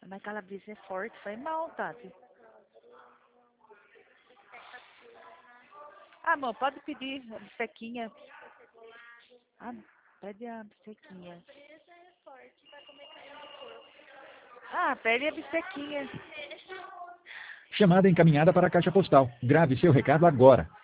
Mas calabresa é forte, foi mal, Tati. Ah, amor, pode pedir a bistequinha. Ah, pede a bistequinha. Ah, pede a bistequinha. Chamada encaminhada para a caixa postal. Grave seu recado agora.